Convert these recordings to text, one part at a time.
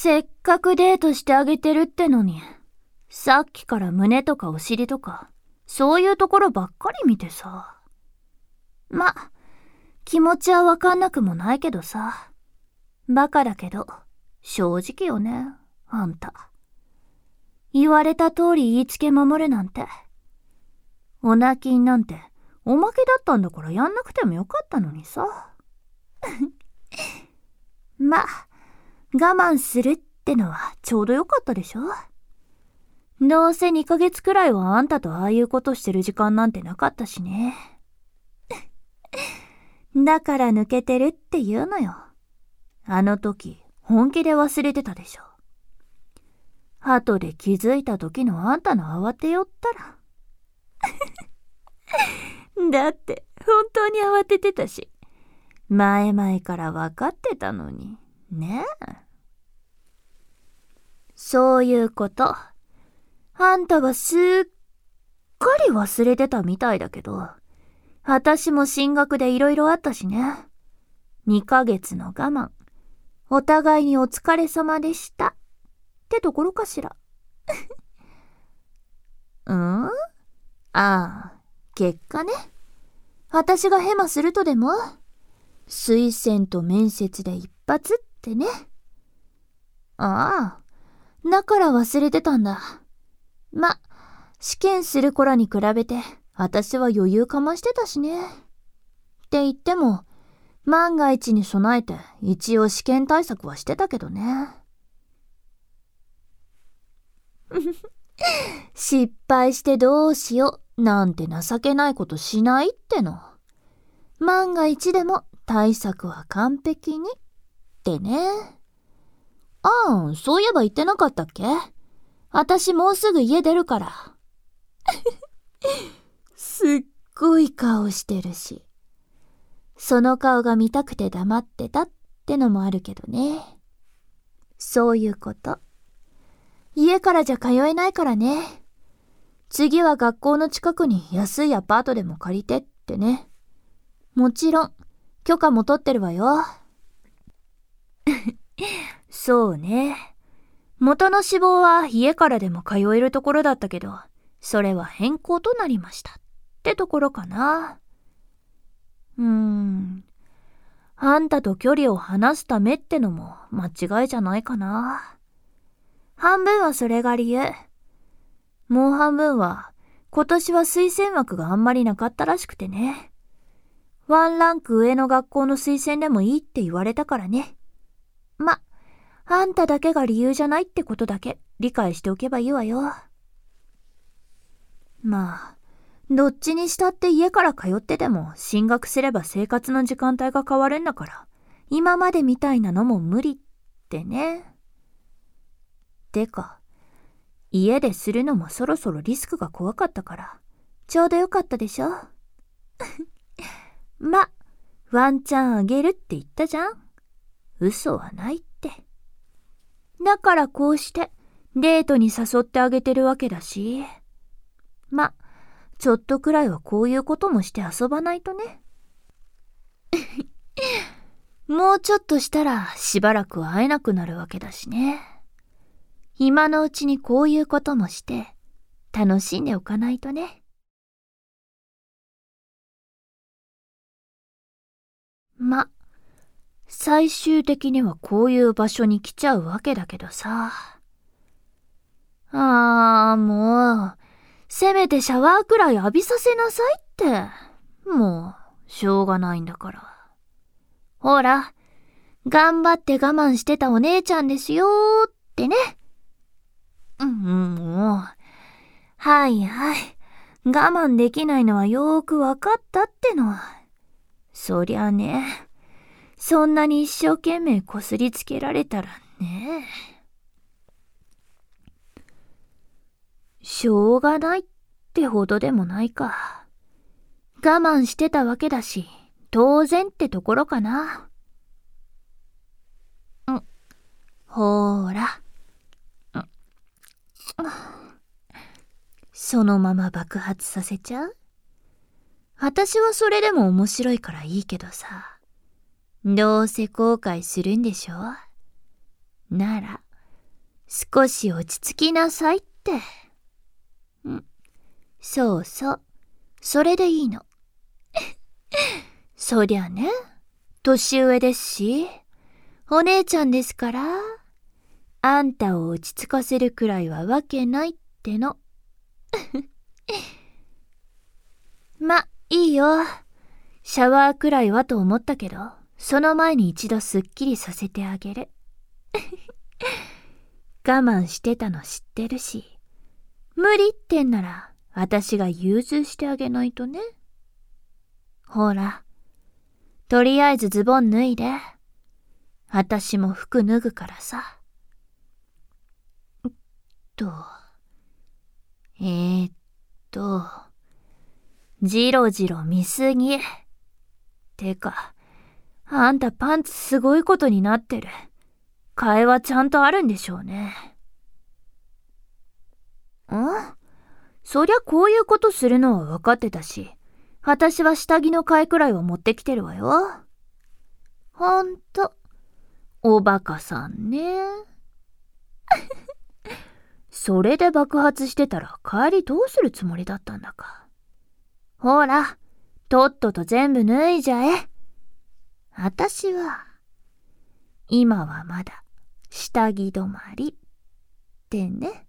せっかくデートしてあげてるってのに、さっきから胸とかお尻とか、そういうところばっかり見てさ。ま、気持ちはわかんなくもないけどさ。バカだけど、正直よね、あんた。言われた通り言いつけ守るなんて。お泣きんなんて、おまけだったんだからやんなくてもよかったのにさ。ま、我慢するってのはちょうどよかったでしょ。どうせ2ヶ月くらいはあんたとああいうことしてる時間なんてなかったしね。だから抜けてるって言うのよ。あの時、本気で忘れてたでしょ。後で気づいた時のあんたの慌てよったら。だって、本当に慌ててたし。前々から分かってたのに。ねえ。そういうこと。あんたはすっかり忘れてたみたいだけど、私も進学でいろいろあったしね。2ヶ月の我慢。お互いにお疲れ様でした。ってところかしら。ああ、結果ね。私がヘマするとでも推薦と面接で一発ってね。ああ、だから忘れてたんだ。ま、試験する頃に比べて私は余裕かましてたしね。って言っても、万が一に備えて一応試験対策はしてたけどね。失敗してどうしようなんて情けないことしないっての。万が一でも対策は完璧にってね。ああ、そういえば言ってなかったっけ？私もうすぐ家出るから。すっごい顔してるし。その顔が見たくて黙ってたってのもあるけどね。そういうこと。家からじゃ通えないからね。次は学校の近くに安いアパートでも借りてってね。もちろん、許可も取ってるわよ。そうね。元の志望は家からでも通えるところだったけど、それは変更となりましたってところかな。あんたと距離を離すためってのも間違いじゃないかな。半分はそれが理由。もう半分は今年は推薦枠があんまりなかったらしくてね。ワンランク上の学校の推薦でもいいって言われたからね。ま、あんただけが理由じゃないってことだけ理解しておけばいいわよ。まあ、どっちにしたって家から通ってても進学すれば生活の時間帯が変わるんだから、今までみたいなのも無理ってね。てか、家でするのもそろそろリスクが怖かったから、ちょうどよかったでしょ。ま、ワンチャンあげるって言ったじゃん。嘘はないって。だからこうしてデートに誘ってあげてるわけだし。ま、ちょっとくらいはこういうこともして遊ばないとね。もうちょっとしたらしばらくは会えなくなるわけだしね。今のうちにこういうこともして楽しんでおかないとね。ま、最終的にはこういう場所に来ちゃうわけだけどさ。もう、せめてシャワーくらい浴びさせなさいって。もう、しょうがないんだから。ほら、頑張って我慢してたお姉ちゃんですよーってね。もう。はいはい。我慢できないのはよーくわかったっての。そりゃね、そんなに一生懸命こすりつけられたらね。しょうがないってほどでもないか。我慢してたわけだし、当然ってところかな。ほーら。そのまま爆発させちゃう？私はそれでも面白いからいいけどさ。どうせ後悔するんでしょ？なら、 少し落ち着きなさいって。そうそう、それでいいの。そりゃね、年上ですし、お姉ちゃんですから、あんたを落ち着かせるくらいはわけないっての。ま、いいよ。シャワーくらいはと思ったけど、その前に一度すっきりさせてあげる。我慢してたの知ってるし、無理ってんなら私が融通してあげないとね。ほら、とりあえずズボン脱いで。私も服脱ぐからさ。じろじろ見すぎ。てか、あんたパンツすごいことになってる。替えはちゃんとあるんでしょうね。そりゃこういうことするのは分かってたし、私は下着の替えくらいは持ってきてるわよ。ほんと、おバカさんね。それで爆発してたら帰りどうするつもりだったんだか。ほら、とっとと全部脱いじゃえ。私は、今はまだ下着止まりってね。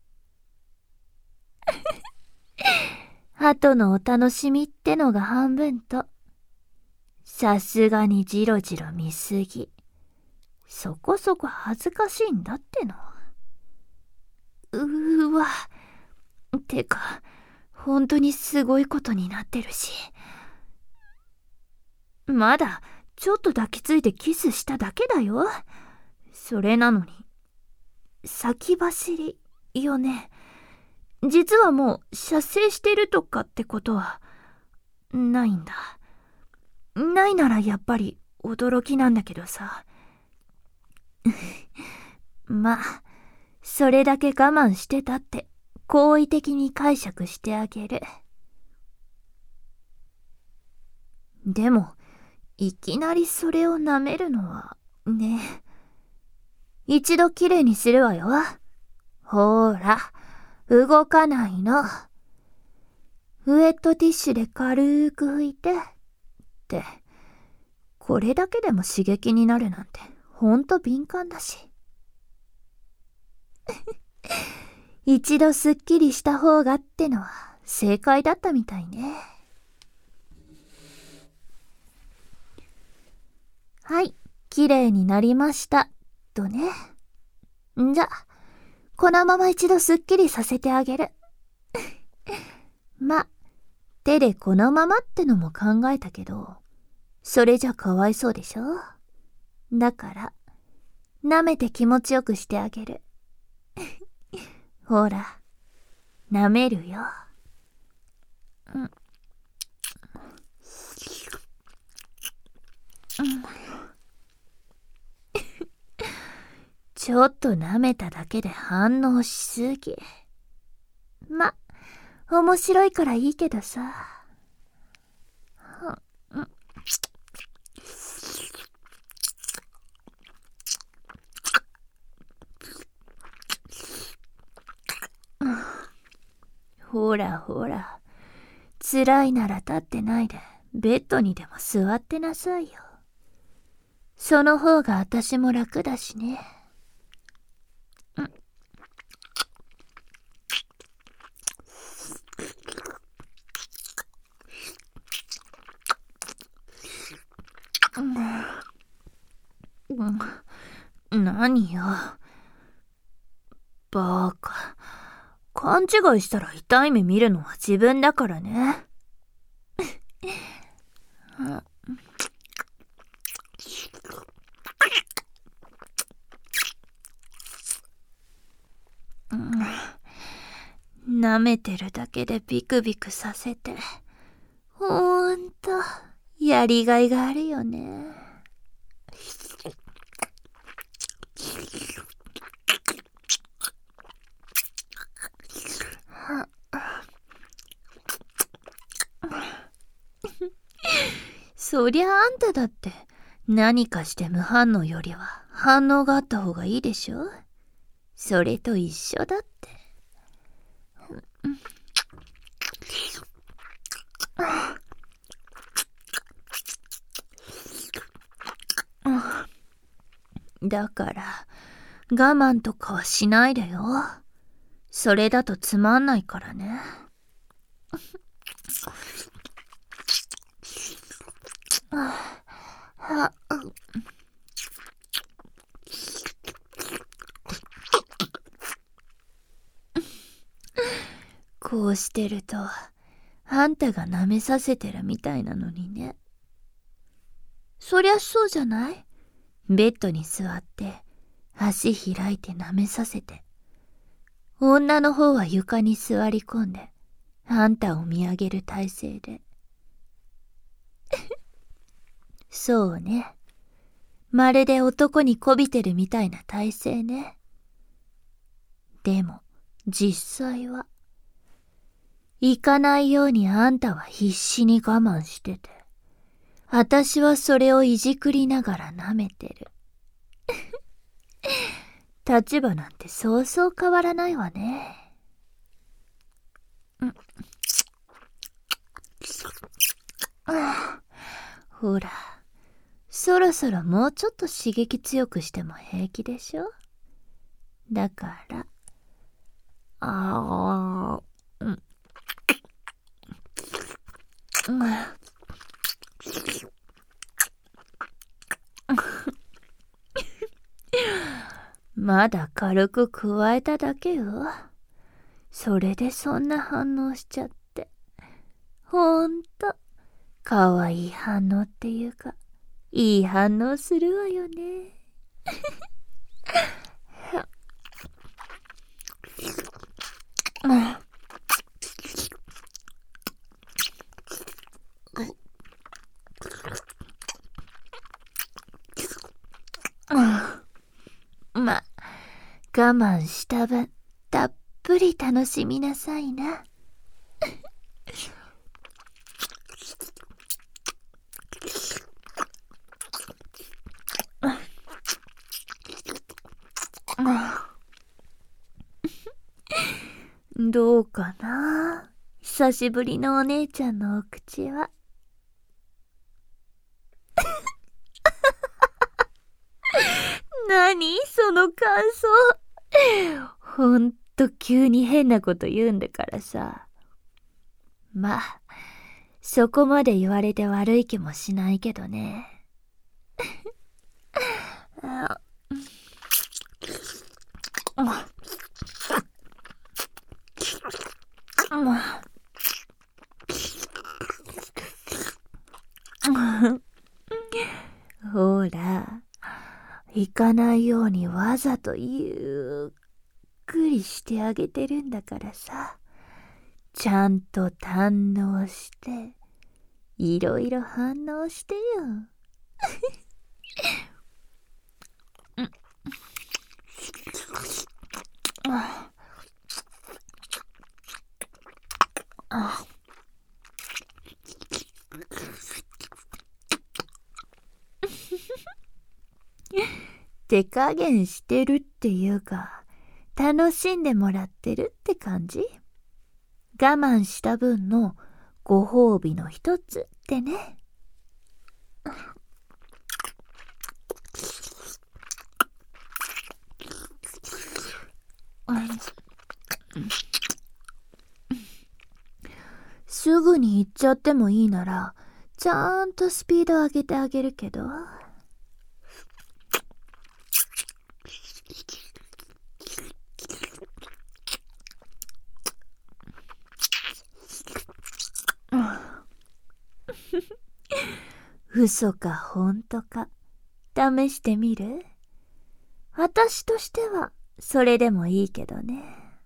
後のお楽しみってのが半分と、さすがにじろじろ見すぎ。そこそこ恥ずかしいんだっての。わ。てか、本当にすごいことになってるし。まだ、ちょっと抱きついてキスしただけだよ。それなのに、先走りよね。実はもう射精してるとかってことは、ないんだ。ないならやっぱり驚きなんだけどさ。まあ、それだけ我慢してたって好意的に解釈してあげる。でも、いきなりそれを舐めるのはね。一度きれいにするわよ。ほーら、動かないの。ウエットティッシュで軽く拭いて。って、これだけでも刺激になるなんてほんと敏感だし。一度すっきりした方がってのは正解だったみたいね。はい、きれいになりました。とね。じゃ、このまま一度すっきりさせてあげる。ま、手でこのままってのも考えたけど、それじゃかわいそうでしょ。だから、舐めて気持ちよくしてあげる。ほら、舐めるよ。ちょっと舐めただけで反応しすぎ。ま、面白いからいいけどさ。ほらほら、辛いなら立ってないでベッドにでも座ってなさいよ。その方が私も楽だしね。何よ。バカ。勘違いしたら痛い目見るのは自分だからね。舐めてるだけでビクビクさせて、ほんとやりがいがあるよね。そりゃあんただって何かして無反応よりは反応があった方がいいでしょ。 それと一緒だって。だから我慢とかはしないでよ。それだとつまんないからね。こうしてるとあんたが舐めさせてるみたいなのにね。そりゃそうじゃない？ベッドに座って足開いて舐めさせて、女の方は床に座り込んであんたを見上げる体勢で。そうね。まるで男に媚びてるみたいな体勢ね。でも実際は行かないようにあんたは必死に我慢してて、私はそれをいじくりながら舐めてる。立場なんてそうそう変わらないわね。ほら、そろそろもうちょっと刺激強くしても平気でしょ。だから、まだ軽く加えただけよ。それでそんな反応しちゃって。ほんと、かわいい反応っていうか、いい反応するわよね。ま、我慢した分、たっぷり楽しみなさいな。どうかな、久しぶりのお姉ちゃんのお口は。何その感想。ほんと急に変なこと言うんだからさ。まあ、そこまで言われて悪い気もしないけどね。ほら、行かないようにわざとゆっくりしてあげてるんだからさ。ちゃんと堪能して、いろいろ反応してよ。手加減してるっていうか、楽しんでもらってるって感じ？我慢した分のご褒美の一つってね。すぐに行っちゃってもいいなら、ちゃんとスピード上げてあげるけど。嘘か本当か試してみる？私としてはそれでもいいけどね。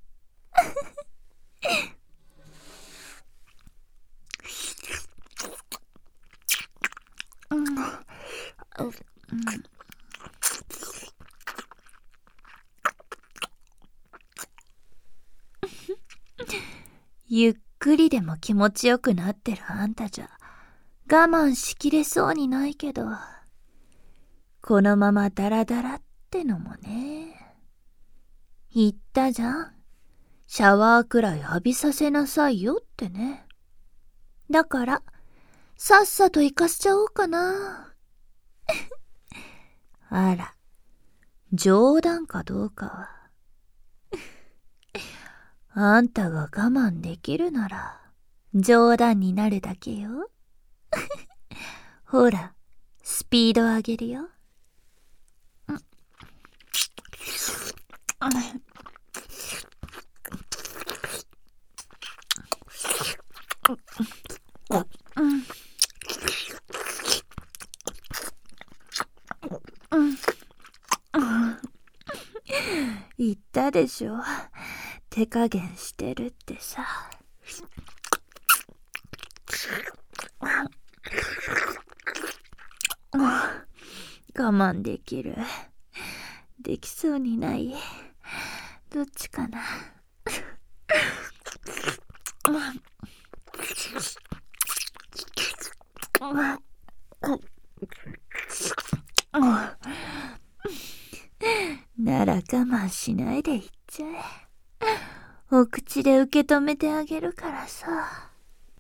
ゆっくりでも気持ちよくなってるあんたじゃ我慢しきれそうにないけど、このままダラダラってのもね。 言ったじゃん。シャワーくらい浴びさせなさいよってね。だから、さっさと行かせちゃおうかな。あら、冗談かどうかは。あんたが我慢できるなら、冗談になるだけよ。ほら、スピード上げるよ。言ったでしょ。手加減してるってさ。我慢できる。できそうにない。どっちかな。なら我慢しないで言っちゃえ。お口で受け止めてあげるからさ。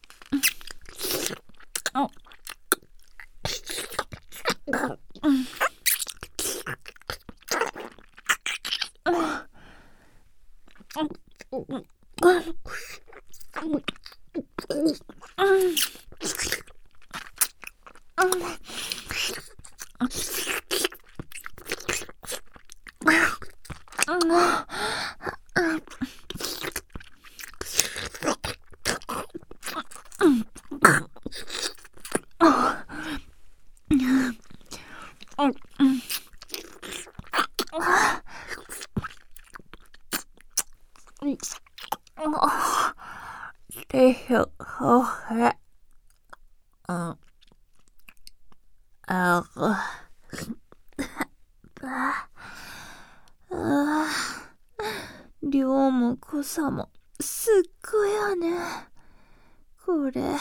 量も濃さもすっごいわね。これ。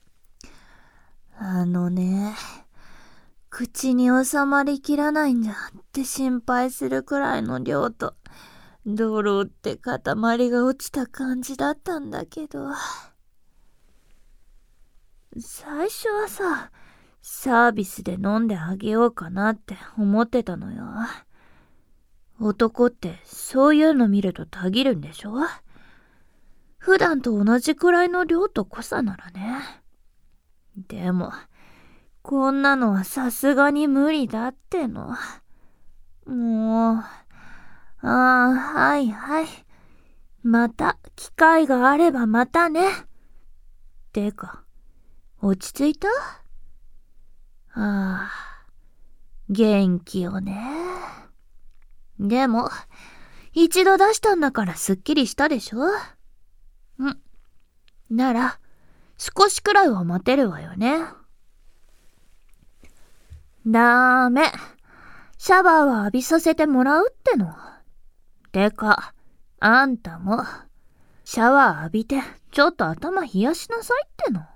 口に収まりきらないんじゃって心配するくらいの量と、ドロって塊が落ちた感じだったんだけど。最初はさ、サービスで飲んであげようかなって思ってたのよ。男ってそういうの見るとたぎるんでしょ？普段と同じくらいの量と濃さならね。でも、こんなのはさすがに無理だっての。もう、はいはい。また機会があればまたね。てか、落ち着いた？元気よね。でも、一度出したんだからすっきりしたでしょ？なら、少しくらいは待てるわよね。ダメ。シャワーは浴びさせてもらうっての。てか、あんたも、シャワー浴びて、ちょっと頭冷やしなさいっての。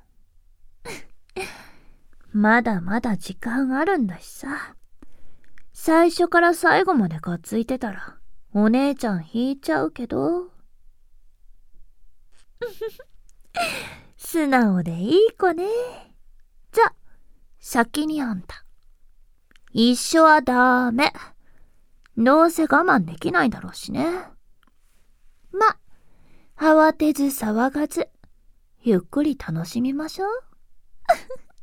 まだまだ時間あるんだしさ。最初から最後までかっついてたら、お姉ちゃん引いちゃうけど。素直でいい子ね。じゃ、先にあんた。一緒はダメ。どうせ我慢できないだろうしね。ま、慌てず騒がず、ゆっくり楽しみましょう。